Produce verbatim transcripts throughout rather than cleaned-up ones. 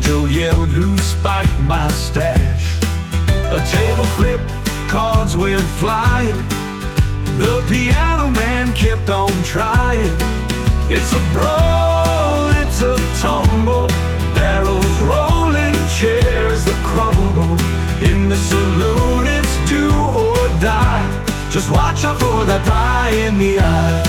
still yelled, "Who spiked my stash?" A table flipped, cards went flying. The piano man kept on trying. It's a brawl, it's a tumble, barrels rolling, chairs that crumble. In the saloon it's do or die. Just watch out for that pie in the eye.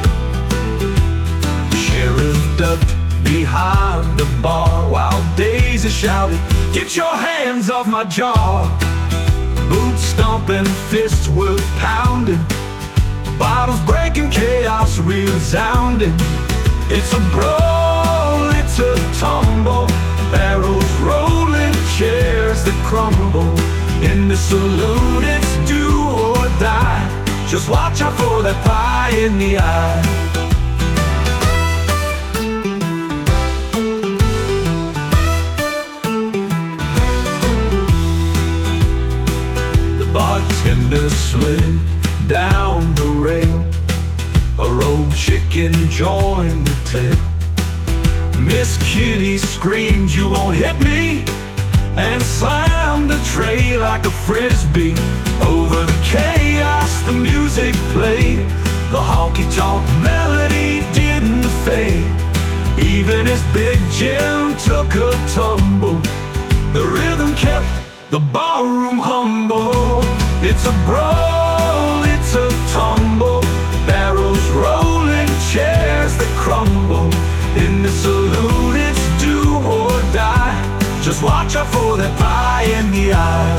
The sheriff ducked behind the bar while Daisy shouted, "Get your hands off my jaw!" Boots stomping, fists were pounding, bottles breaking, chaos resounding. It's a brawl, it's a tumble, barrels rolling, chairs that crumble. In the saloon it's do or die. Just watch out for that pie in the eye. The bartender slid down the rail. A rogue chicken joined the tale. Miss Kitty screamed, "You won't hit me!" and slammed the tray like a frisbee. Over the chaos the music played. The honky-tonk melody didn't fade. Even as Big Jim took a tumble, the rhythm kept the barroom humble. It's a brawl, it's a tumble, barrels rolling, chairs that crumble. In the saloon it's do or die. Just watch out for that pie in the eye.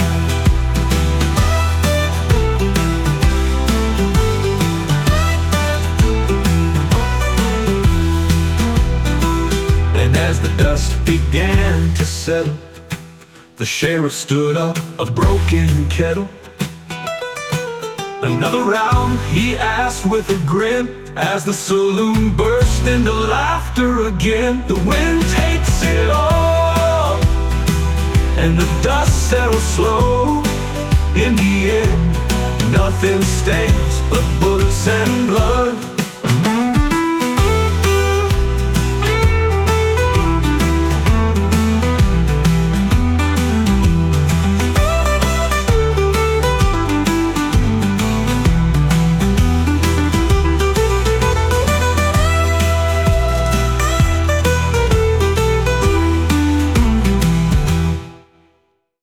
And as the dust began to settle, the sheriff stood up, a broken kettle. "Another round?" he asked with a grin, as the saloon burst into laughter again. The wind takes it all, and the dust settles slow. In the end, nothing stains but bullets and blood.